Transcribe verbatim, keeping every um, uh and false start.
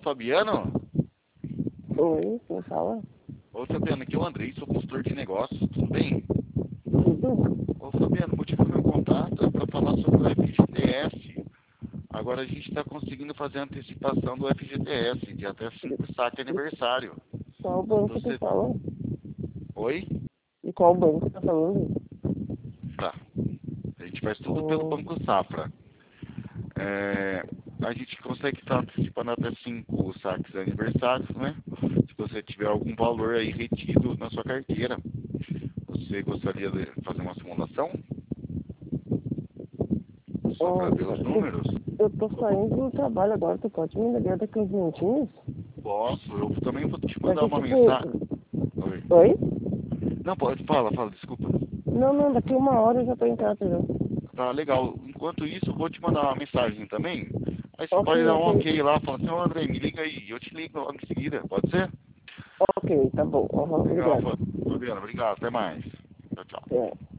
Fabiano? Oi, quem fala? Ô Fabiano, aqui é o Andrei, sou consultor de negócios, tudo bem? Tudo? Ô Fabiano, o motivo do meu contato é para falar sobre o F G T S. Agora a gente está conseguindo fazer a antecipação do F G T S de até cinco saques aniversário. Qual banco Você... tu fala? Oi? E qual banco tá falando? Tá. A gente faz tudo pelo Hum, Banco Safra. É, a gente consegue estar antecipando até cinco saques aniversários, né? Se você tiver algum valor aí retido na sua carteira. Você gostaria de fazer uma simulação? Só para ver os olha, eu, números? eu tô saindo do trabalho agora, tu pode me ligar daqui uns minutinhos? Posso, eu também vou te mandar Daqui uma tipo. mensagem. Oi. Oi? Não, pode, fala, fala, desculpa. Não, não, daqui uma hora eu já tô em casa já. Tá legal. Enquanto isso, eu vou te mandar uma mensagem também. Aí você Ok, pode dar um ok. ok lá, falar assim, ô André, me liga aí. Eu te ligo logo em seguida, pode ser? Ok, tá bom. Aham, Legal, obrigado. Fa- Fabiano, obrigado, até mais. Tchau, tchau. É.